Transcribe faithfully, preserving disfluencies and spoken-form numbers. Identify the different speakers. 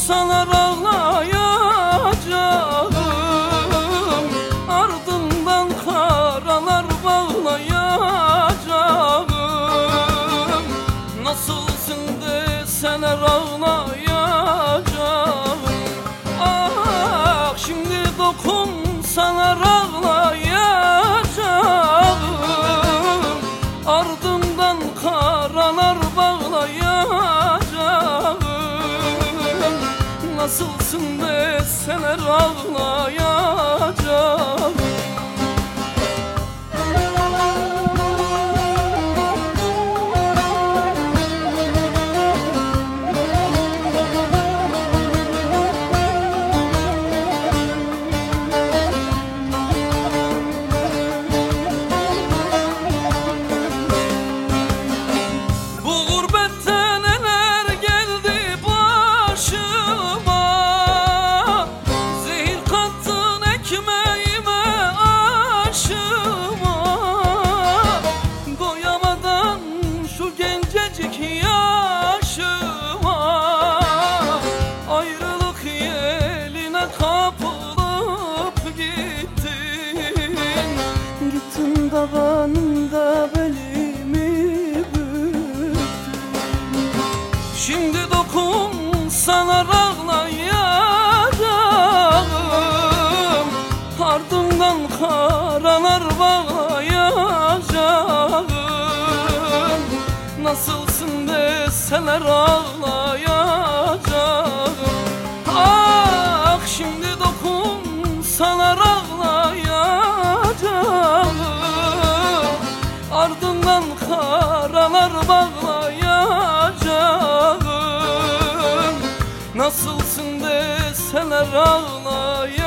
Speaker 1: dokunsalar ağlayacağım, ardından karalar bağlayacağım. Nasılsın deseler ağlayacağım. Ah şimdi dokunsalar ağlayacağım, ardından karalar bağlayacağım. Nasılsın deseler ağlayacağım. Ayrılık yeline kapılıp gittin. Gittin davanında belimi büktün. Şimdi dokunsalar ağlayacağım, ardından karalar bağlayacağım. Nasılsın deseler ağlayacağım. Ah şimdi dokunsalar ağlayacağım, ardından karalar bağlayacağım. Nasılsın deseler ağlayacağım.